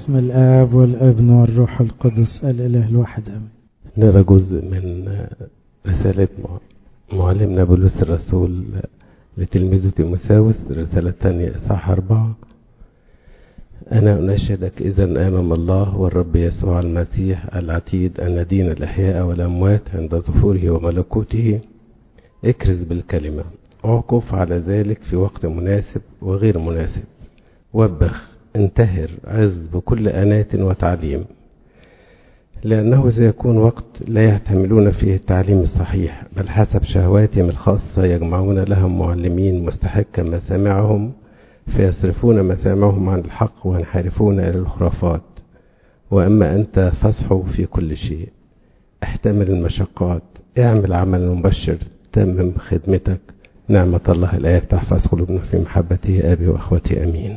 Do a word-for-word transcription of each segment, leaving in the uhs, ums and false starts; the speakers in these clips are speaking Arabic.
باسم الآب والابن والروح القدس الإله الواحد آمين. نرى جزء من رسالة معلمنا بولس الرسول لتلميذه تيموثاوس، رسالة تانية إصحاح أربعة. أنا أناشدك إذا أمام الله والرب يسوع المسيح العتيد أن ندين الأحياء والأموات عند ظهوره وملكوته، اكرز بالكلمة، اعكف على ذلك في وقت مناسب وغير مناسب، وبخ، انتهر، عز بكل أنات وتعليم، لأنه سيكون وقت لا يحتملون فيه التعليم الصحيح، بل حسب شهواتهم الخاصة يجمعون لهم معلمين مستحقا مسامعهم، فيصرفون مسامعهم عن الحق وينحرفون إلى الخرافات. وأما أنت فاصحو في كل شيء، احتمل المشقات، اعمل عمل مبشر، تمم خدمتك. نعمة الله الآية تحفظ قلوبنا في محبته. أبي وأخوتي أمين.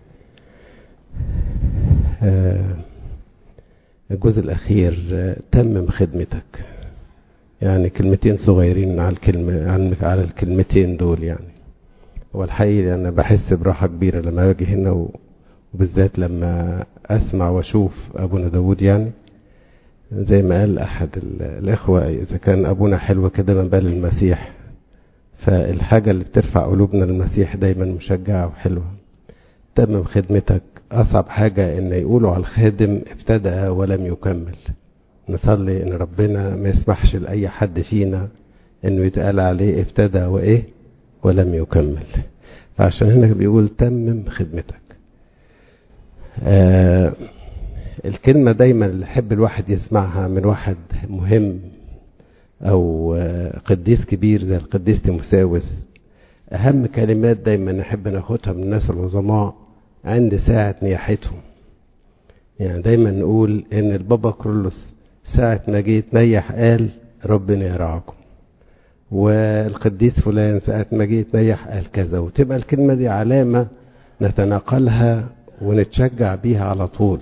آه الجزء الأخير، تمم خدمتك. يعني كلمتين صغيرين على الكلمة على الكلمتين دول. يعني والحقيقة أنا بحس براحة كبيرة لما أجي هنا، وبالذات لما أسمع وأشوف أبونا داود. يعني زي ما قال أحد الإخوة، إذا كان أبونا حلو كده من بال المسيح، فالحاجة اللي بترفع قلوبنا للمسيح دايما مشجعة وحلوة. تمم خدمتك. أصعب حاجة إن يقولوا على الخادم ابتدأ ولم يكمل. نصلي إن ربنا ما يسمحش لأي حد فينا إنه يتقال عليه ابتدأ وإيه ولم يكمل. فعشان هنا بيقول تمم خدمتك. آه الكلمة دايما اللي يحب الواحد يسمعها من واحد مهم أو آه قديس كبير زي القديس تيموثاوس. أهم كلمات دايما نحب ناخدها من الناس العظماء عند ساعة نياحتهم. يعني دايما نقول إن البابا كرولوس ساعة ما جه يتنيح قال ربنا يرعاكم، والقديس فلان ساعة ما جه يتنيح قال كذا، وتبقى الكلمة دي علامة نتناقلها ونتشجع بيها على طول.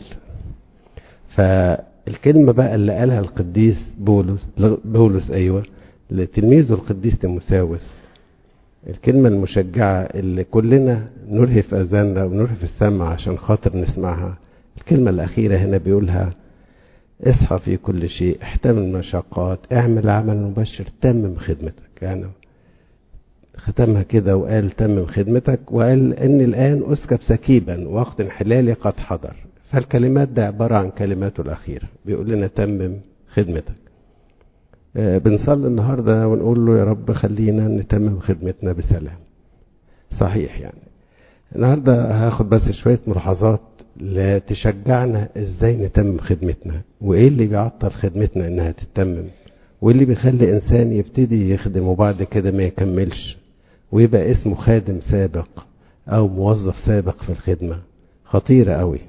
فالكلمة بقى اللي قالها القديس بولس بولس أيوة لتلميذه القديس تيموثاوس، الكلمة المشجعة اللي كلنا نرهف أذاننا ونرهف السمع عشان خاطر نسمعها. الكلمة الأخيرة هنا بيقولها اصحى في كل شيء، احتمل المشقات، اعمل عمل مبشر، تمم خدمتك. يعني ختمها كده وقال تمم خدمتك، وقال ان الآن أسكب سكيبا وقت انحلالي قد حضر. فالكلمات ده عبارة عن كلماته الأخيرة، بيقول لنا تمم خدمتك. آه بنصلي النهاردة ونقول له يا رب خلينا نتمم خدمتنا بسلام. صحيح. يعني النهاردة هاخد بس شوية ملاحظات لتشجعنا ازاي نتمم خدمتنا، وايه اللي بيعطل خدمتنا انها تتمم، وايه اللي بيخلي انسان يبتدي يخدم وبعد كده ما يكملش ويبقى اسمه خادم سابق او موظف سابق في الخدمة. خطيرة قوي.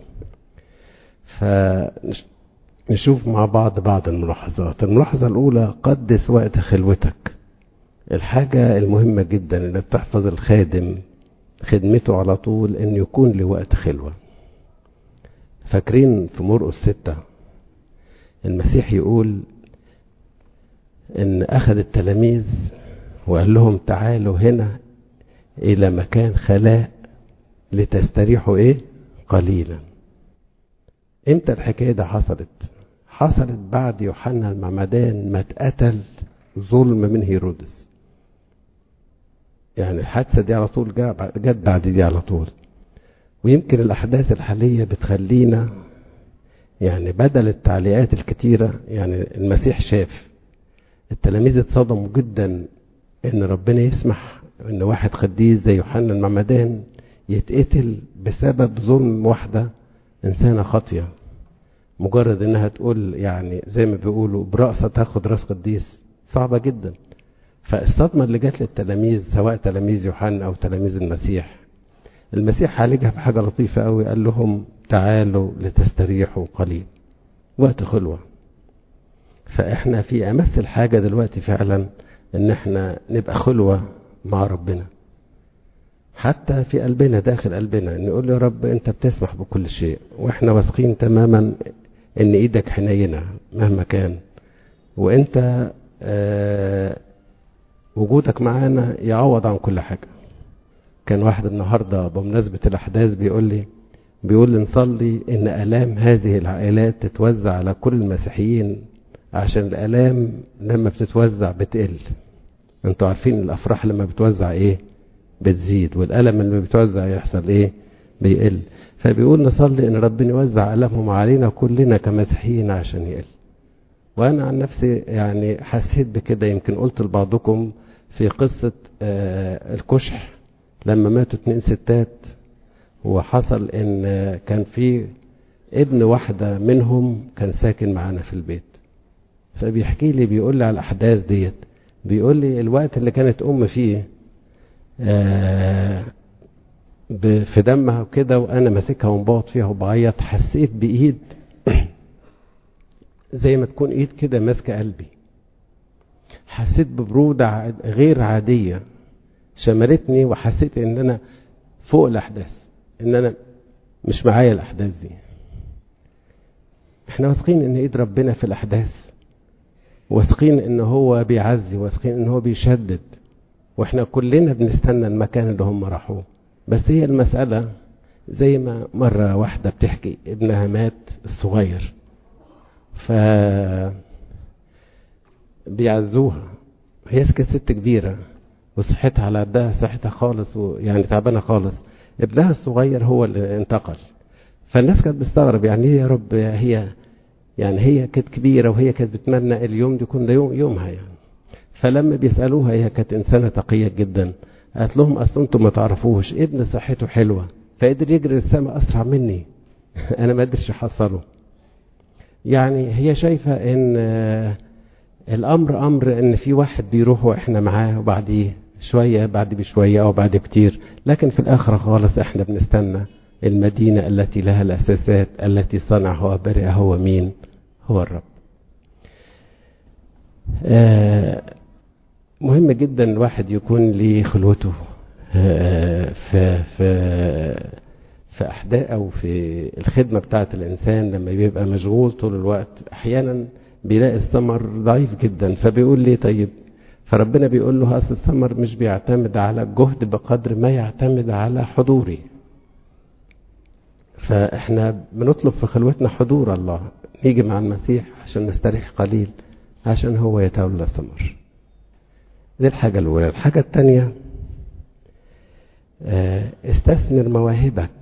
فنشوف مع بعض بعض الملاحظات. الملاحظة الاولى، قدس وقت خلوتك. الحاجة المهمة جدا اللي بتحفظ الخادم خدمته على طول ان يكون لوقت خلوة. فاكرين في مرقس ستة المسيح يقول ان اخذ التلاميذ وقال لهم تعالوا هنا الى مكان خلاء لتستريحوا ايه قليلا. امتى الحكاية ده حصلت؟ حصلت بعد يوحنا المعمدان ما اتقتل ظلم من هيرودس. يعني الحادثة دي على طول جت بعد دي على طول. ويمكن الأحداث الحالية بتخلينا يعني بدل التعليقات الكتيرة، يعني المسيح شاف التلاميذ اتصدموا جدا ان ربنا يسمح ان واحد قديس زي يوحنا المعمدان يتقتل بسبب ظلم واحدة انسانة خاطية، مجرد انها تقول يعني زي ما بيقولوا برأسها تاخد راس قديس. صعبة جدا. فالصدمة اللي جات للتلاميذ سواء تلاميذ يوحنا او تلاميذ المسيح، المسيح عالجها بحاجة لطيفة قوي. قال لهم تعالوا لتستريحوا قليل، وقت خلوة. فاحنا في امس الحاجة دلوقتي فعلا ان احنا نبقى خلوة مع ربنا، حتى في قلبنا داخل قلبنا نقول له يا رب انت بتسمح بكل شيء، واحنا واثقين تماما ان ايدك حنينة مهما كان، وانت آه وجودك معانا يعوض عن كل حاجة. كان واحد النهاردة بمناسبة الأحداث بيقول لي بيقول نصلي ان الام هذه العائلات تتوزع على كل المسيحيين، عشان الالام لما بتتوزع بتقل. انتوا عارفين الافراح لما بتوزع ايه بتزيد، والالم لما بتوزع يحصل ايه بيقل. فبيقول نصلي ان ربنا يوزع ألمهم علينا كلنا كمسيحيين عشان يقل. وانا عن نفسي يعني حسيت بكده، يمكن قلت لبعضكم في قصة آه الكشح لما ماتوا اتنين ستات، وحصل ان كان في ابن واحدة منهم كان ساكن معانا في البيت، فبيحكي لي بيقول لي على الاحداث ديت. بيقول لي الوقت اللي كانت ام فيه آه في دمها وكده، وانا ماسكها ومباط فيها وبعيط، حسيت بايد زي ما تكون ايد كده ماسكه قلبي. حسيت ببروده غير عاديه شملتني، وحسيت ان انا فوق الاحداث، ان انا مش معايا الاحداث دي. احنا واثقين ان ايد ربنا في الاحداث، واثقين ان هو بيعزي، واثقين ان هو بيشدد، واحنا كلنا بنستنى المكان اللي هم راحوه. بس هي المسألة زي ما مرة واحدة بتحكي ابنها مات الصغير، ف بيعزوها. هي كانت ست كبيرة وصحتها على قدها، صحتها خالص ويعني تعبانة خالص. ابنها الصغير هو اللي انتقل، فالناس كانت بتستغرب يعني ايه يا رب، هي يعني هي كانت كبيرة وهي كانت بتمنى اليوم دي يكون ده يوم يومها يعني. فلما بيسألوها، هي كانت إنسانة تقية جدا، قالت لهم أصل انتم ما تعرفوش ابن صحته حلوة فقدر يجري السماء أسرع مني أنا ما قدرش أحصله. يعني هي شايفة إن الأمر أمر إن في واحد بيروح وإحنا معاه، وبعديه شوية بعد بشوية أو بعد كتير، لكن في الآخرة خالص إحنا بنستنى المدينة التي لها الأساسات، التي صنعها وبرئها هو مين؟ هو الرب. آه مهم جدا الواحد يكون ليه خلوته آه في في في أحداث أو في الخدمة بتاعة الإنسان. لما بيبقى مشغول طول الوقت أحيانا بيلاقي الثمر ضعيف جدا، فبيقول لي طيب، فربنا بيقول له أصل الثمر مش بيعتمد على الجهد بقدر ما يعتمد على حضوري. فإحنا بنطلب في خلوتنا حضور الله، نيجي مع المسيح عشان نستريح قليل، عشان هو يتولى الثمر. دي الحاجة الأولى. الحاجة الثانية استثمر مواهبك.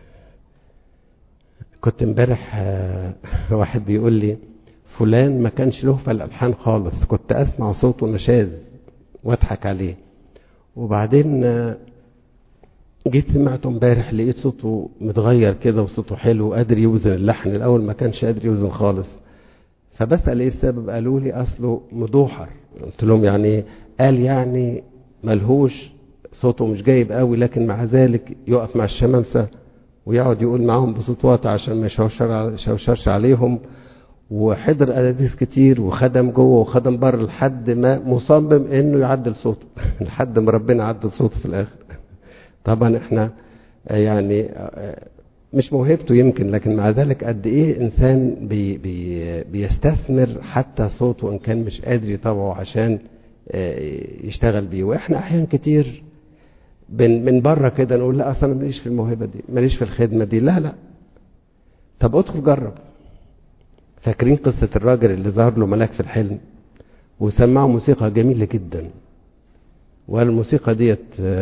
كنت امبارح واحد بيقول لي فلان ما كانش له في الألحان خالص، كنت أسمع صوته نشاز واضحك عليه، وبعدين جيت سمعته امبارح لقيت صوته متغير كده وصوته حلو وقادر يوزن اللحن. الأول ما كانش قادر يوزن خالص، فبسأل ايه السبب، قالوا لي أصله مدوحر. قلت لهم يعني ايه؟ قال يعني ملهوش صوته مش جايب قوي، لكن مع ذلك يقف مع الشمامسة ويقعد يقول معاهم بصوت واطي عشان ما يشوشرش عليهم، وحضر أناديس كتير وخدم جوه وخدم بره لحد ما مصمم انه يعدل صوته لحد ما ربنا عدل صوته في الاخر. طبعا احنا يعني مش موهبته يمكن، لكن مع ذلك قد ايه انسان بي بي بيستثمر حتى صوته ان كان مش قادر يطبعه عشان يشتغل بيه. واحنا احيان كتير من بره كده نقول لا اصلا ماليش في الموهبه دي، ماليش في الخدمه دي. لا لا، طب ادخل جرب. فاكرين قصه الراجل اللي ظهر له ملاك في الحلم وسمعه موسيقى جميله جدا، والموسيقى ديت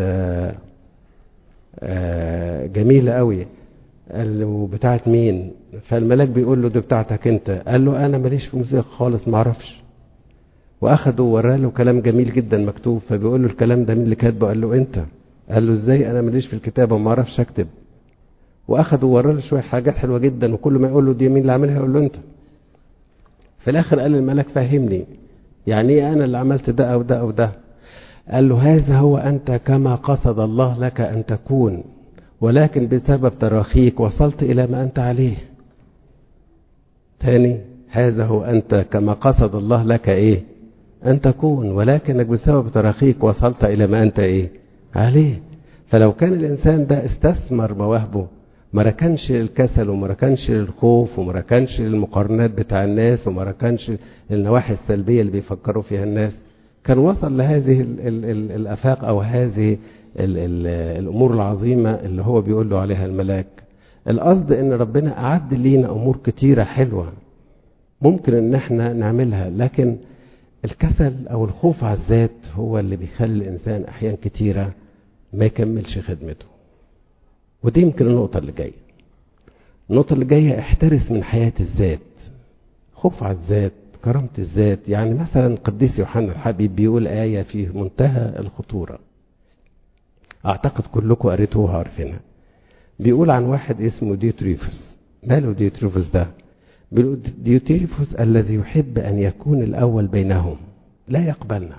جميله قوي. قال له بتاعت مين؟ فالملاك بيقول له دي بتاعتك انت. قال له انا ماليش في موسيقى خالص، ما اعرفش. واخده ووراه له كلام جميل جدا مكتوب، فبيقول له الكلام ده مين اللي كاتبه؟ قال له انت. قال له ازاي انا ماليش في الكتابه وما اعرفش اكتب؟ واخده ووراه له شويه حاجات حلوه جدا، وكل ما يقول له دي مين اللي عاملها يقول له انت. في الاخر قال الملاك فهمني يعني ايه انا اللي عملت ده او ده او ده. قال له هذا هو انت كما قصد الله لك ان تكون، ولكن بسبب تراخيك وصلت إلى ما أنت عليه. تاني، هذا هو أنت كما قصد الله لك إيه أن تكون، ولكنك بسبب تراخيك وصلت إلى ما أنت إيه عليه. فلو كان الإنسان ده استثمر مواهبه، ما ركنش للكسل وما ركنش للخوف وما ركنش للمقارنات بتاع الناس وما ركنش للنواحي السلبية اللي بيفكروا فيها الناس، كان وصل لهذه ال ال ال الأفاق أو هذه ال ال الأمور العظيمة اللي هو بيقول له عليها الملاك. القصد ان ربنا اعد لينا امور كتيرة حلوة ممكن ان احنا نعملها، لكن الكسل او الخوف على الذات هو اللي بيخلي الانسان احيان كتيرة ما يكملش خدمته. ودي يمكن النقطة اللي جاية. النقطة اللي جاية احترس من حياة الذات، خوف على الذات، كرامة الذات. يعني مثلا قديس يوحنا الحبيب بيقول آية في منتهى الخطورة، اعتقد كلكم قريتوها عارفينها. بيقول عن واحد اسمه ديوتريفوس. ماله ديوتريفوس ده؟ بيقول ديوتريفوس الذي يحب ان يكون الاول بينهم لا يقبلنا.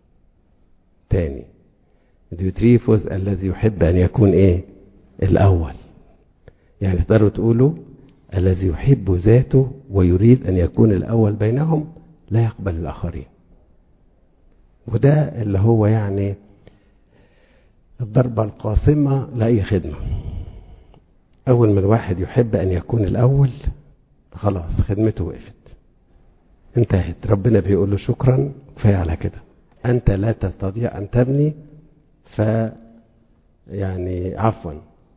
تاني، ديوتريفوس الذي يحب ان يكون ايه؟ الاول. يعني تقدروا تقولوا الذي يحب ذاته ويريد ان يكون الاول بينهم لا يقبل الاخرين. وده اللي هو يعني الضربة القاصمة لأي خدمة. أول ما الواحد يحب أن يكون الأول خلاص خدمته وقفت، انتهت. ربنا بيقول له شكرا، كفاية على كده، أنت لا تستطيع أن تبني، ف يعني عفوا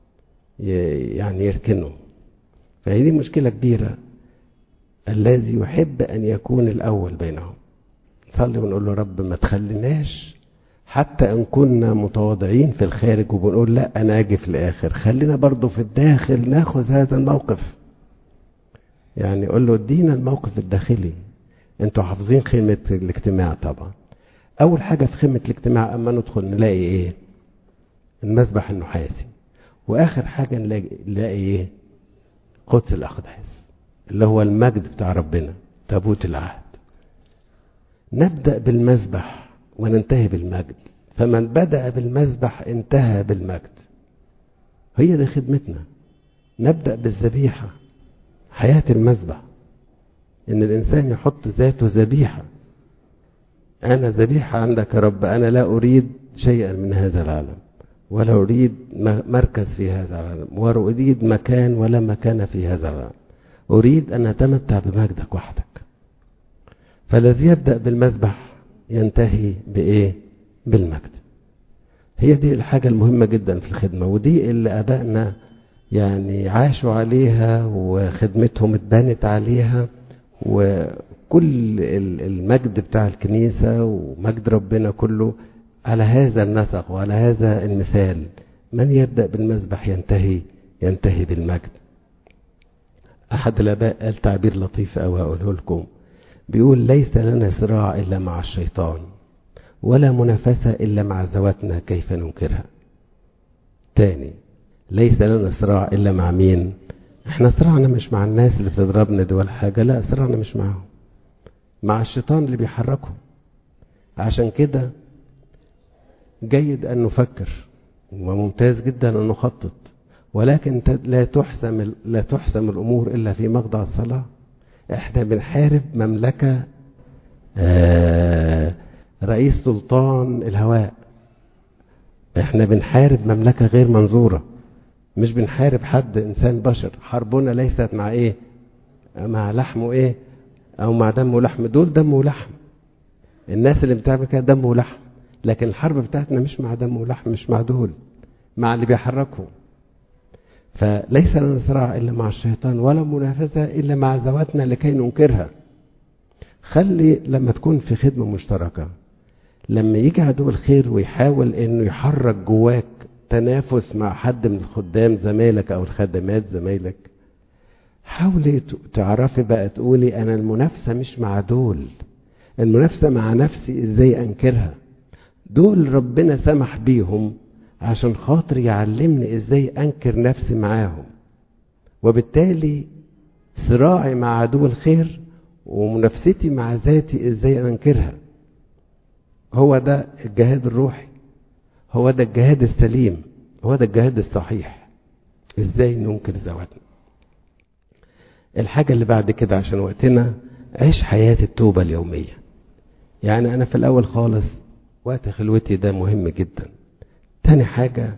يعني يركنه. فهي دي مشكلة كبيرة، الذي يحب أن يكون الأول بينهم. نصلي ونقول له رب ما تخليناش حتى ان كنا متواضعين في الخارج وبنقول لا انا اجي في الاخر، خلينا برضو في الداخل ناخذ هذا الموقف. يعني قول له ادينا الموقف الداخلي. انتوا حافظين خيمة الاجتماع طبعا. اول حاجة في خيمة الاجتماع اما ندخل نلاقي ايه؟ المسبح النحاسي. واخر حاجة نلاقي, نلاقي ايه؟ قدس الاقداس اللي هو المجد بتاع ربنا، تابوت العهد. نبدأ بالمسبح وننتهي بالمجد. فمن بدأ بالمسبح انتهى بالمجد. هي دي خدمتنا. نبدأ بالذبيحة، حياة المسبح، ان الانسان يحط ذاته ذبيحة. انا ذبيحة عندك يا رب، انا لا اريد شيئا من هذا العالم، ولا اريد مركز في هذا العالم، ولا اريد مكان ولا مكان في هذا العالم. اريد ان اتمتع بمجدك وحدك. فالذي يبدأ بالمسبح ينتهي بإيه؟ بالمجد. هي دي الحاجة المهمة جدا في الخدمة، ودي اللي أبائنا يعني عاشوا عليها وخدمتهم اتبنت عليها. وكل المجد بتاع الكنيسة ومجد ربنا كله على هذا النسق وعلى هذا المثال. من يبدأ بالمسبح ينتهي ينتهي بالمجد. أحد الآباء قال تعبير لطيف أوي أقوله لكم. بيقول ليس لنا صراع إلا مع الشيطان، ولا منافسة إلا مع ذواتنا كيف ننكرها. تاني، ليس لنا صراع إلا مع مين؟ احنا صراعنا مش مع الناس اللي بتضربنا دي ولا حاجة، لا، صراعنا مش معهم، مع الشيطان اللي بيحركهم. عشان كده جيد أن نفكر وممتاز جدا أن نخطط، ولكن لا تحسم لا تحسم الأمور إلا في مخضع الصلاة. احنا بنحارب مملكة آه رئيس سلطان الهواء. احنا بنحارب مملكة غير منظورة، مش بنحارب حد انسان بشر. حربنا ليست مع ايه؟ مع لحم وايه؟ او مع دم ولحم. دول دم ولحم، الناس اللي بتعمل كده دم ولحم. لكن الحرب بتاعتنا مش مع دم ولحم، مش مع دول، مع اللي بيحركهم. فليس لنا صراع إلا مع الشيطان، ولا منافسة إلا مع ذواتنا لكي ننكرها. خلي لما تكون في خدمة مشتركة، لما يجي عدو الخير ويحاول إنه يحرك جواك تنافس مع حد من الخدام زمايلك أو الخدمات زمايلك، حاولي تعرفي بقى تقولي أنا المنافسة مش مع دول، المنافسة مع نفسي إزاي أنكرها. دول ربنا سمح بيهم عشان خاطر يعلمني ازاي انكر نفسي معاهم. وبالتالي صراعي مع عدو الخير ومنافستي مع ذاتي ازاي انكرها. هو ده الجهاد الروحي، هو ده الجهاد السليم، هو ده الجهاد الصحيح. ازاي ننكر ذواتنا. الحاجة اللي بعد كده عشان وقتنا، عيش حياة التوبة اليومية. يعني انا في الاول خالص وقت خلوتي ده مهم جدا. تاني حاجة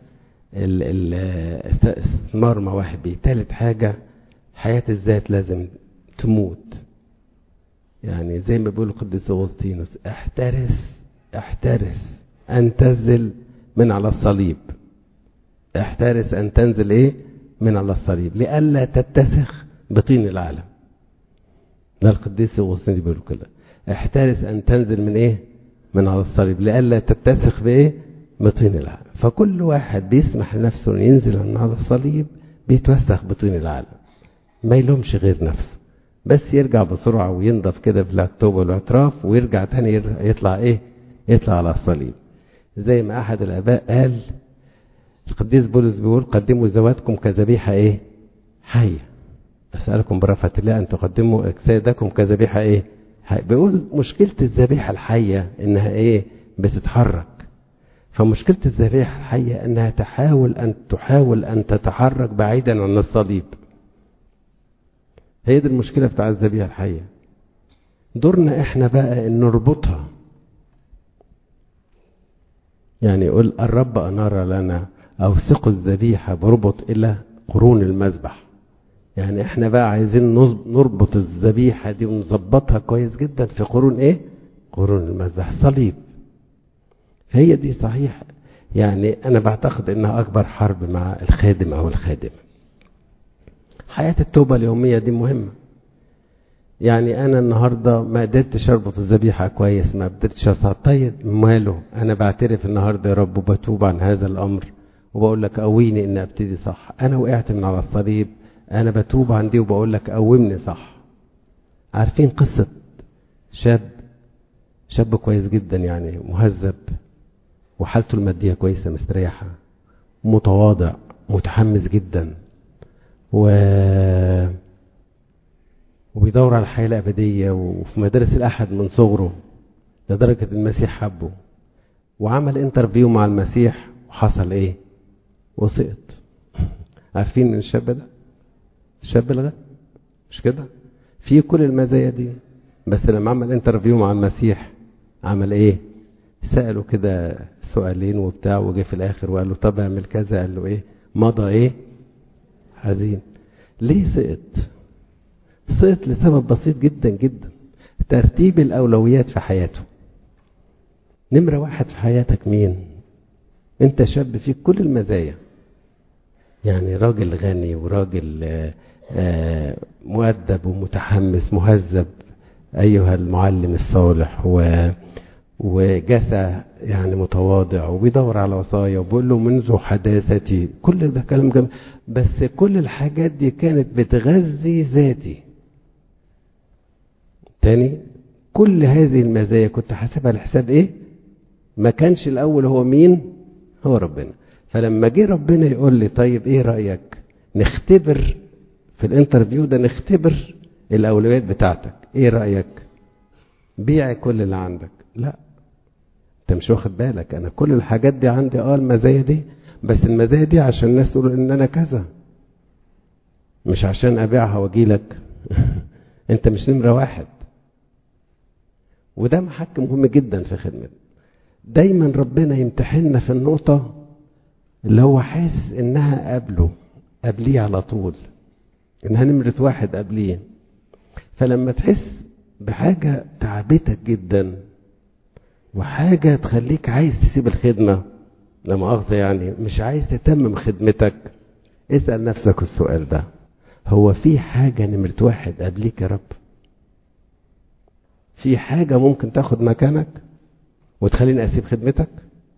استثمار مواهبي. تالت حاجة حياة الذات لازم تموت. يعني زي ما بيقول القديس أغسطينوس، احترس احترس أن تنزل من على الصليب. احترس أن تنزل ايه من على الصليب لئلا تتسخ بطين العالم. ده القديس أغسطين بيقول كده، احترس أن تنزل من إيه؟ من على الصليب لئلا تتسخ بإيه؟ بطين العالم. فكل واحد بيسمح لنفسه أن ينزل من على الصليب بيتوسخ بطين العالم، ما يلومش غير نفسه، بس يرجع بسرعة وينضف كده بالتوبة والاعتراف ويرجع تاني يطلع إيه؟ يطلع على الصليب. زي ما أحد الآباء قال، القديس بولس بيقول قدموا ذواتكم كذبيحة إيه؟ حية. أسألكم برفعة الله أن تقدموا أجسادكم كذبيحة إيه؟ حية. بيقول مشكلة الذبيحة الحية إنها إيه؟ بتتحرك. فمشكلة الذبيحة الحية إنها تحاول أن تحاول أن تتحرك بعيدا عن الصليب. هي دي المشكلة بتاع الذبيحة الحية. دورنا إحنا بقى إن نربطها. يعني يقول الرب أنار لنا أوثق الذبيحة بربط إلى قرون المذبح. يعني احنا بقى عايزين نربط الذبيحة دي ونظبطها كويس جدا في قرون ايه؟ قرون المذبح، صليب. هي دي صحيح. يعني انا بعتقد انها اكبر حرب مع الخادم او الخادمة. حياة التوبة اليومية دي مهمة. يعني انا النهاردة ما قدرتش اربط الذبيحة كويس، ما قدرتش اصعد، طيب ماله، انا بعترف النهاردة يا رب وبتوب عن هذا الامر وبقول لك قويني ان ابتدي صح. انا وقعت من على الصليب، انا بتوب عن دي وبقول لك قومني صح. عارفين قصة شاب شاب كويس جدا، يعني مهذب وحالته المادية كويسة مستريحة، متواضع متحمس جدا، و وبيدور على الحياة الأبدية، وفي مدارس الأحد من صغره لدرجة المسيح حبه، وعمل انترفيو مع المسيح وحصل ايه؟ وسقط. عارفين من الشاب ده؟ الشاب ده مش كده؟ في كل المزايا دي، بس لما عمل انترفيو مع المسيح عمل ايه؟ سأله كده سؤالين وبتاع، وجه في الاخر وقال له طب اعمل كذا، قال له ايه؟ مضى ايه؟ حزين. ليه سقط؟ سقط لسبب بسيط جدا جدا، ترتيب الاولويات في حياته. نمرة واحد في حياتك مين؟ انت شاب فيك كل المزايا، يعني راجل غني وراجل مؤدب ومتحمس مهذب أيها المعلم الصالح، و وجسى يعني متواضع وبيدور على وصايا وبيقول له منذ حداثتي، كل ده كلام جميل، بس كل الحاجات دي كانت بتغذي ذاتي. تاني، كل هذه المزايا كنت حاسبها لحساب ايه؟ ما كانش الاول هو مين؟ هو ربنا. فلما جه ربنا يقول لي طيب ايه رأيك نختبر في الانترفيو ده، نختبر الاولويات بتاعتك، ايه رأيك؟ بيع كل اللي عندك. لا، انت مش واخد بالك، انا كل الحاجات دي عندي، اه المزايا دي، بس المزايا دي عشان الناس تقول ان انا كذا، مش عشان ابيعها واجيلك. انت مش نمرة واحد. وده محك مهم جدا في خدمتنا. دايما ربنا يمتحننا في النقطة اللي هو حاسس انها قبله قبليه على طول، انها نمرة واحد قبليه. فلما تحس بحاجة تعبتك جدا وحاجة تخليك عايز تسيب الخدمة، لا مؤاخذة يعني مش عايز تتمم خدمتك، اسأل نفسك السؤال ده، هو في حاجة نمرة واحد قبليك يا رب؟ في حاجة ممكن تاخد مكانك وتخليني أسيب خدمتك؟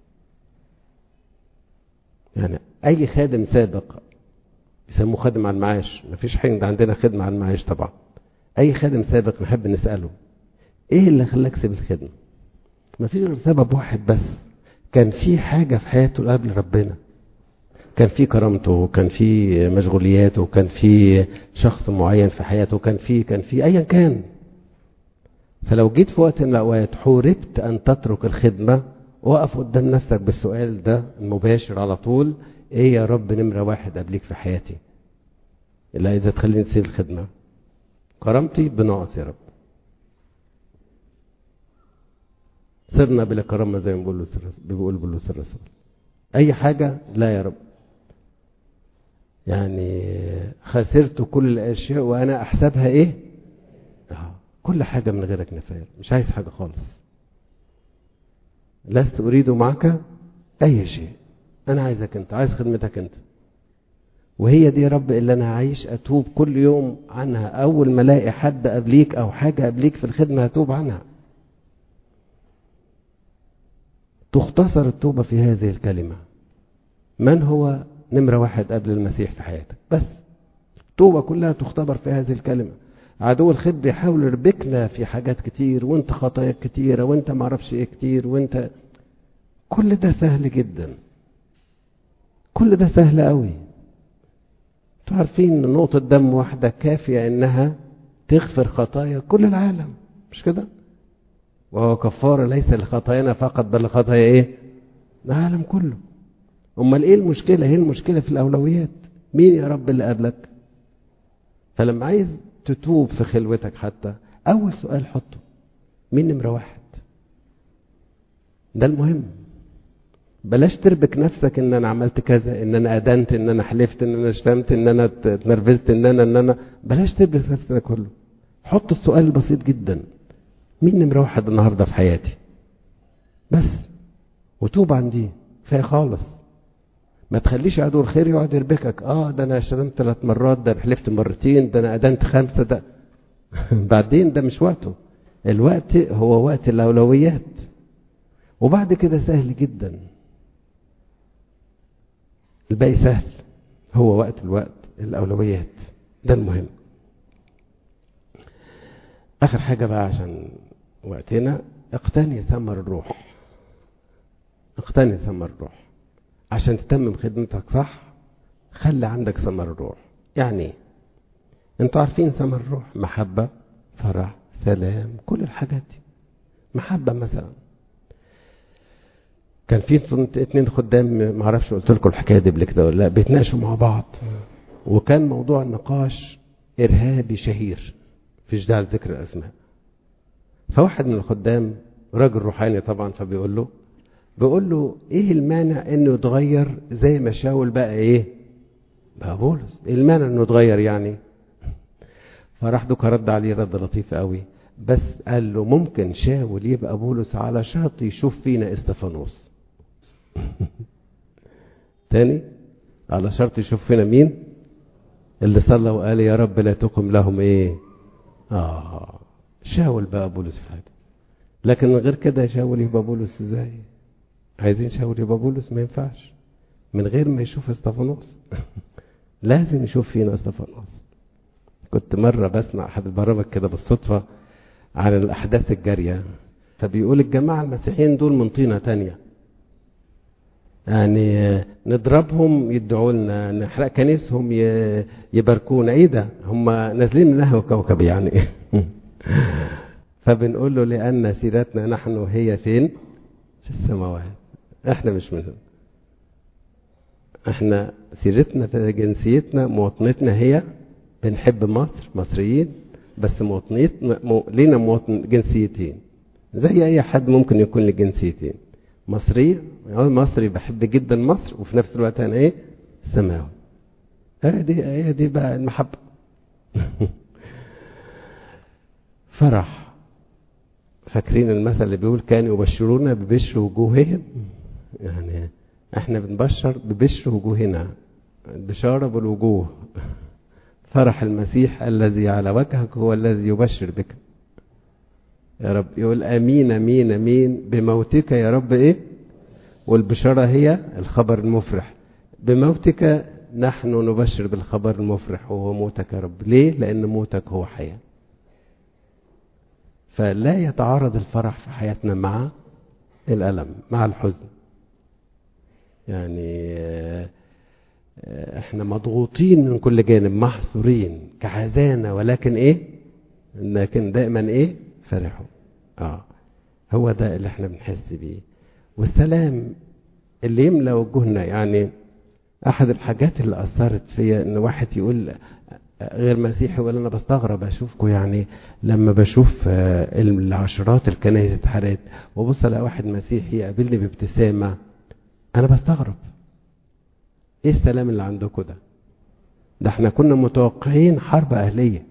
يعني أي خادم سابق يسموه خادم على المعاش، مفيش حين عندنا خدمة على المعاش طبعا. أي خادم سابق نحب نسأله إيه اللي خلاك تسيب الخدمة؟ مفيش غير سبب واحد بس، كان في حاجة في حياته قبل ربنا، كان في كرامته، وكان في مشغولياته، وكان في شخص معين في حياته، وكان في كان في أيا كان. فلو جيت في وقت من الأوقات حوربت أن تترك الخدمة، وقف قدام نفسك بالسؤال ده المباشر على طول، إيه يا رب نمرة واحد قبليك في حياتي اللي عايزة تخليني تسيب الخدمة؟ كرامتي بنقص يا رب، صرنا بلا كرامة زي ما بيقول بولس الرسول. أي حاجة لا يا رب، يعني خسرت كل الأشياء وأنا أحسبها إيه؟ آه. كل حاجة من غيرك نفاير، مش عايز حاجة خالص. لست أريد معك أي شيء، أنا عايزك أنت، عايز خدمتك أنت. وهي دي يا رب اللي انا عايش اتوب كل يوم عنها. اول ما الاقي حد قبليك او حاجة قبليك في الخدمة هتوب عنها. تختصر التوبة في هذه الكلمة: من هو نمرة واحد قبل المسيح في حياتك؟ بس التوبة كلها تختبر في هذه الكلمة. عدو الخير بيحاول يربكنا في حاجات كتير، وانت خطاياك كتيرة، وانت معرفش ايه كتير، وانت كل ده سهل جدا. كل ده سهل قوي. انتوا عارفين ان نقطة دم واحدة كافية انها تغفر خطايا كل العالم، مش كده؟ وهو كفارة ليس لخطايانا فقط بل لخطايا ايه؟ العالم كله. امال ايه المشكلة؟ هي المشكلة في الاولويات. مين يا رب اللي قبلك؟ فلما عايز تتوب في خلوتك حتى اول سؤال حطه: مين نمرة واحد؟ ده المهم. بلاش تربك نفسك ان انا عملت كذا، ان انا ادنت، ان انا حلفت، ان انا شتمت، ان انا اتنرفزت، ان انا ان انا بلاش تربك نفسك ده كله. حط السؤال البسيط جدا: مين نمرة واحد النهاردة في حياتي؟ بس. وتوب عن دي كفايه خالص. ما تخليش عدو الخير يقعد يربكك: اه ده انا شتمت ثلاث مرات، ده انا حلفت مرتين، ده انا ادنت خمسة، ده بعدين ده مش وقته. الوقت هو وقت الاولويات. وبعد كده سهل جدا، الباقي سهل. هو وقت الوقت الاولويات ده المهم. اخر حاجة بقى عشان وقتنا: اقتني ثمر الروح. اقتني ثمر الروح عشان تتمم خدمتك صح. خلي عندك ثمر الروح. يعني ايه؟ انتوا عارفين ثمر الروح: محبة، فرح، سلام، كل الحاجات دي. محبة مثلا، كان في اتنين خدام، معرفش قلت لكم الحكاية دي قبل كده ولا لا، بيتناقشوا مع بعض، وكان موضوع النقاش إرهابي شهير، فيش داعي لذكر الأسماء. فواحد من الخدام راجل روحاني طبعا، فبيقول له بيقول له ايه المانع انه يتغير زي ما شاول بقى ايه بقى بولس؟ ايه المانع انه يتغير يعني؟ فراح دوك رد عليه رد لطيف قوي، بس قال له ممكن شاول يبقى بولس على شرط يشوف فينا استفانوس. تاني، على شرط يشوف فينا مين؟ اللي صلى وقال يا رب لا تقم لهم ايه؟ اه شاول بقى بولس في حاجة. لكن من غير كده شاول يبقى بولس ازاي؟ عايزين شاول يبقى بولس؟ ما ينفعش من غير ما يشوف استفانوس. لازم يشوف فينا استفانوس. كنت مرة بسمع أحد البرامج كده بالصدفة عن الأحداث الجارية، فبيقول الجماعة المسيحيين دول من طينة تانية، يعني نضربهم يدعوا لنا، نحرق كنيسهم يباركونا. ايه ده؟ هم نازلين من نهو كوكب يعني. فبنقول له لأن سيرتنا نحن هي فين؟ في السماوات. احنا مش منهم. احنا سيرتنا جنسيتنا مواطنتنا هي بنحب مصر، مصريين، بس مواطنيتنا مو... لينا مواطن جنسيتين زي اي حد ممكن يكون له جنسيتين. مصري، يعني مصري بحب جدا مصر، وفي نفس الوقت انا ايه؟ سماوي. هي دي هي دي بقى المحبة. فرح. فاكرين المثل اللي بيقول كانوا يبشرونا ببشر وجوههم؟ يعني احنا بنبشر ببشر وجوهنا، البشارة بالوجوه. فرح المسيح الذي على وجهك هو الذي يبشر بك. يا رب يقول امين امين امين بموتك يا رب ايه؟ والبشارة هي الخبر المفرح. بموتك نحن نبشر بالخبر المفرح وهو موتك يا رب. ليه؟ لأن موتك هو حياة. فلا يتعارض الفرح في حياتنا مع الألم، مع الحزن. يعني احنا مضغوطين من كل جانب، محصورين كحزانة، ولكن ايه؟ لكن دائما ايه؟ فرحوا. اه هو ده اللي احنا بنحس بيه. والسلام اللي يملأ وجهنا. يعني احد الحاجات اللي اثرت فيا ان واحد يقول غير مسيحي، ولا انا بستغرب اشوفكم يعني لما بشوف العشرات الكنائس اتحرقت وبص على واحد مسيحي يقابلني بابتسامه، انا بستغرب ايه السلام اللي عندكم ده؟ ده احنا كنا متوقعين حرب اهليه.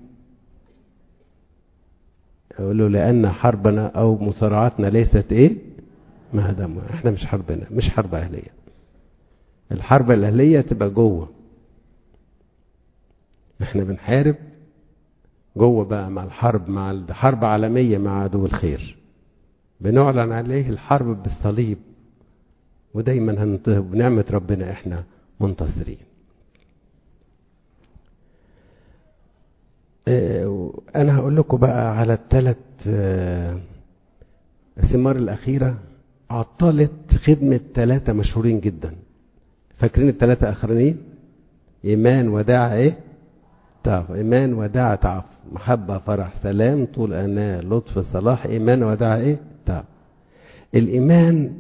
يقولوا لان حربنا او مصارعتنا ليست ايه؟ ما دام احنا مش حربنا، مش حرب اهليه. الحرب الاهليه تبقى جوه، احنا بنحارب جوه بقى مع الحرب، مع الحرب عالمية مع عدو الخير، بنعلن عليه الحرب بالصليب، ودايما هننتهي بنعمة ربنا احنا منتصرين. اه انا هقول لكم بقى على الثلاث اه الثمار الاخيرة عطلت خدمة ثلاثة مشهورين جدا. فاكرين الثلاثة اخرانيين؟ ايمان وداع ايه تعف، ايمان وداع تعف، محبة فرح سلام طول اناه لطف صلاح، ايمان وداع ايه تعف. الايمان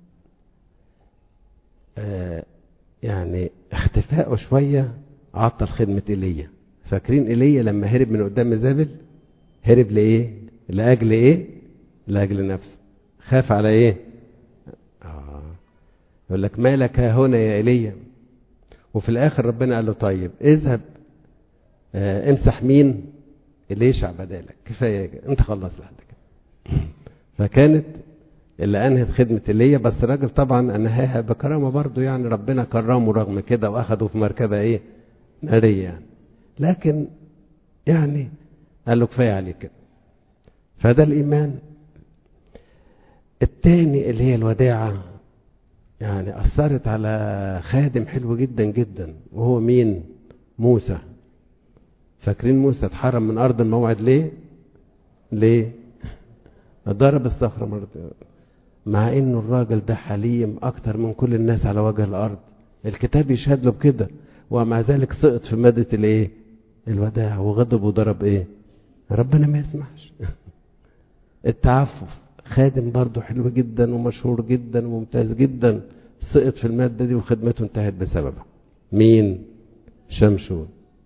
آه يعني اختفاءه شوية عطل خدمة ايليا. فاكرين ايليا لما هرب من قدام ميزابل؟ هرب لايه؟ لاجل ايه؟ لاجل نفسه. خاف على ايه؟ آه. يقول لك مالك هنا يا ايليا، وفي الاخر ربنا قال له طيب اذهب آه امسح مين؟ إليشع بدالك، كفايه انت خلص لحدك. فكانت اللي انهت خدمه ايليا، بس الراجل طبعا انهاها بكرامه برضه، يعني ربنا كرمه رغم كده واخده في مركبه ايه ناريه يعني، لكن يعني قال له كفايه عليك كده. فده الايمان. التاني اللي هي الوداعه، يعني اثرت على خادم حلو جدا جدا، وهو مين؟ موسى. فاكرين موسى اتحرم من ارض الموعد ليه؟ ليه؟ ضرب الصخره مرتين، مع انه الراجل ده حليم اكتر من كل الناس على وجه الارض، الكتاب يشهد له بكده، ومع ذلك سقط في مادة الايه؟ الوداع، وغضب وضرب ايه؟ ربنا ما يسمحش. التعفف، خادم برضه حلو جدا ومشهور جدا وممتاز جدا، سقط في المادة دي وخدمته انتهت بسببها. مين؟ شمشون.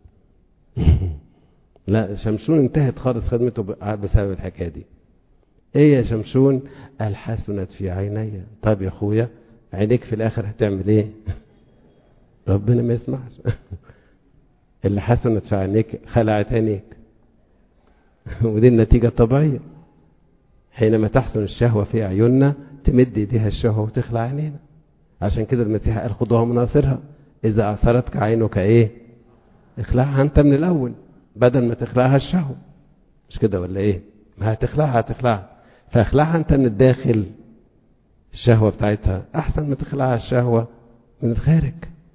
لا شمشون انتهت خالص خدمته بسبب الحكاية دي. ايه يا شمشون؟ قال حسنت في عيني. طيب يا اخويا عينيك في الاخر هتعمل ايه؟ ربنا ما يسمحش. اللي حسنت في عينيك خلعت عينيك. ودي النتيجة الطبيعية، حينما تحسن الشهوة في عيوننا تمد ايديها الشهوة وتخلع عينينا. عشان كده المسيح قال خذوها من ناصرها، اذا اعصرتك عينك ايه؟ اخلعها انت من الاول بدل ما تخلعها الشهوة. مش كده ولا ايه؟ ما هتخلعها هتخلعها، فاخلعها انت من الداخل الشهوة بتاعتها احسن ما تخلعها الشهوة من الخارج.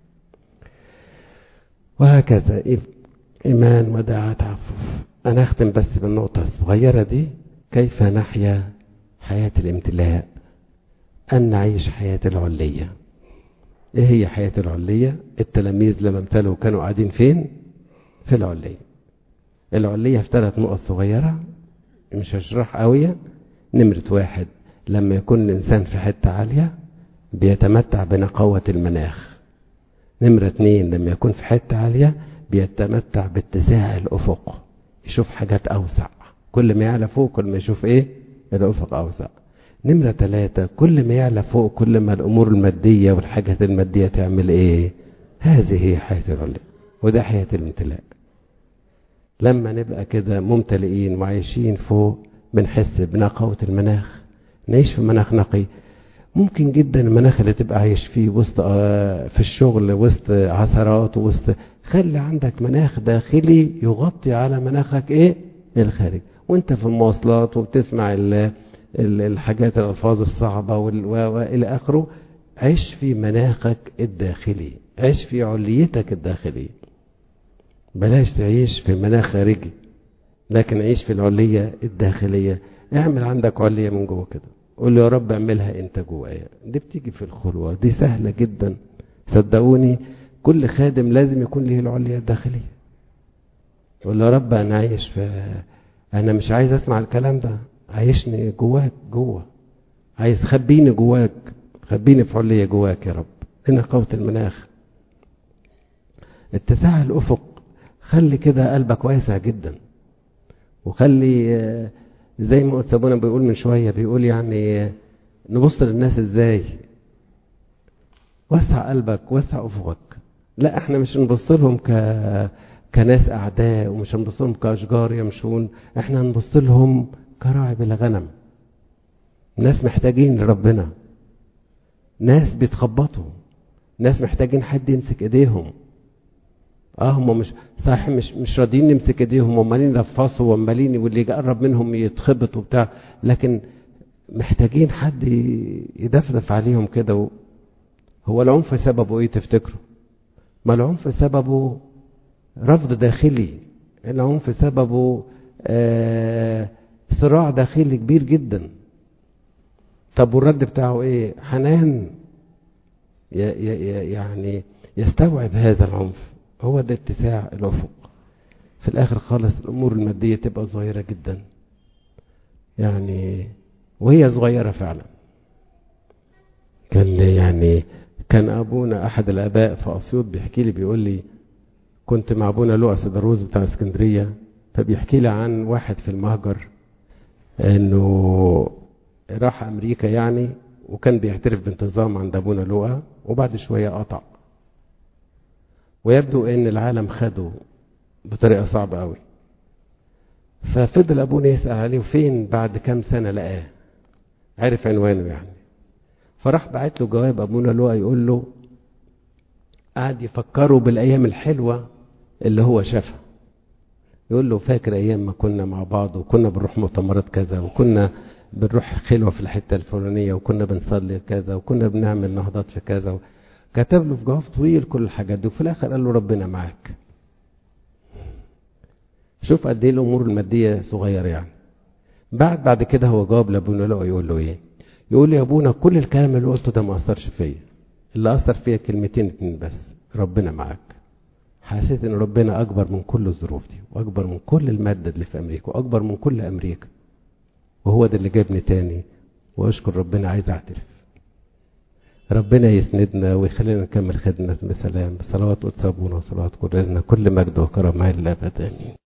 وهكذا ايمان وداعة تعفف. انا اختم بس بالنقطة الصغيرة دي، كيف نحيا حياة الامتلاء، ان نعيش حياة العلية. ايه هي حياة العلية؟ التلاميذ لما امتلوا كانوا قاعدين فين؟ في العلية. العلية في ثلاث نقط صغيرة مش هشرح قوية. نمرة واحد، لما يكون الإنسان في حتة عالية بيتمتع بنقاوة المناخ. نمرة اتنين، لما يكون في حتة عالية بيتمتع باتساع الأفق، يشوف حاجات أوسع، كل ما يعلى فوق كل ما يشوف إيه؟ الأفق أوسع. نمرة ثلاثة، كل ما يعلى فوق كل ما الأمور المادية والحاجات المادية تعمل إيه؟ هذه هي حياة العلية، وده حياة الامتلاء. لما نبقى كده ممتلئين وعايشين فوق بنحس بنقاوة المناخ، نعيش في مناخ نقي. ممكن جدا المناخ اللي تبقى عايش فيه وسط في الشغل وسط عثرات وسط، خلي عندك مناخ داخلي يغطي على مناخك ايه؟ الخارج. وانت في المواصلات وبتسمع ال الحاجات الألفاظ الصعبة وإلى آخره، عيش في مناخك الداخلي، عيش في عليتك الداخلية، بلاش تعيش في مناخ خارجي، لكن عيش في العلية الداخلية. اعمل عندك علية من جوه كده، قول له يا رب اعملها انت جوايا. دي بتيجي في الخلوة، دي سهلة جدا صدقوني. كل خادم لازم يكون له العلية الداخلية. قول له يا رب انا عايش في، انا مش عايز اسمع الكلام ده، عايشني جواك جوه، عايز خبيني جواك، خبيني في علية جواك يا رب. هنا قوة المناخ. اتساع الأفق، خلي كده قلبك واسع جدا، وخلي زي ما قلت ابونا بيقول من شوية، بيقول يعني نبص للناس ازاي؟ وسع قلبك، وسع أفقك. لا احنا مش نبص لهم ك كناس أعداء، ومش هنبص لهم كأشجار يمشون، احنا هنبص لهم كراعي بلا غنم، ناس محتاجين لربنا، ناس بيتخبطوا، ناس محتاجين حد يمسك ايديهم. اه هم مش صحيح مش مش راضيين نمسك ايديهم وعمالين يرفصوا وعمالين واللي يقرب منهم يتخبط وبتاع، لكن محتاجين حد يدفدف عليهم كده. و... هو العنف سببه ايه تفتكروا؟ ما العنف سببه رفض داخلي، العنف سببه آه صراع داخلي كبير جدا. طب والرد بتاعه ايه؟ حنان ي... ي... يعني يستوعب هذا العنف. هو ده اتساع الافق. في الاخر خالص الامور الماديه تبقى صغيره جدا يعني، وهي صغيره فعلا. كان يعني كان ابونا احد الاباء في اسيوط بيحكي لي، بيقول لي كنت مع ابونا لؤى سيدروز بتاع اسكندريه، فبيحكي لي عن واحد في المهجر انه راح امريكا يعني، وكان بيعترف بانتظام عند ابونا لؤى، وبعد شويه قطع، ويبدو ان العالم خده بطريقه صعبه قوي. ففضل ابونا يسال عليه، وفين بعد كام سنه لقاه، عرف عنوانه يعني. فراح بعت له جواب ابونا لؤى يقول له، قعد يفكروا بالايام الحلوه اللي هو شافها. يقول له فاكر ايام ما كنا مع بعض وكنا بنروح مؤتمرات كذا، وكنا بنروح خلوه في الحته الفلانيه، وكنا بنصلي كذا، وكنا بنعمل نهضات في كذا. كتب له في جواب طويل كل الحاجات دي، وفي الاخر قال له ربنا معاك. شوف قد ايه الامور الماديه صغيره يعني. بعد بعد كده هو جاوب لابونا لؤى يقول له ايه؟ يقول له يا ابونا كل الكلام اللي قلته ده ما اثرش فيا، اللي اثر فيا كلمتين اتنين بس، ربنا معاك. حسيت ان ربنا اكبر من كل الظروف دي، واكبر من كل الماده اللي في امريكا، واكبر من كل امريكا، وهو ده اللي جابني تاني. واشكر ربنا. عايز اعترف. ربنا يسندنا ويخلينا نكمل خدمتنا بسلام، بصلوات قدس ابونا وصلوات كلنا، كل مجد وكرم لله ابدا.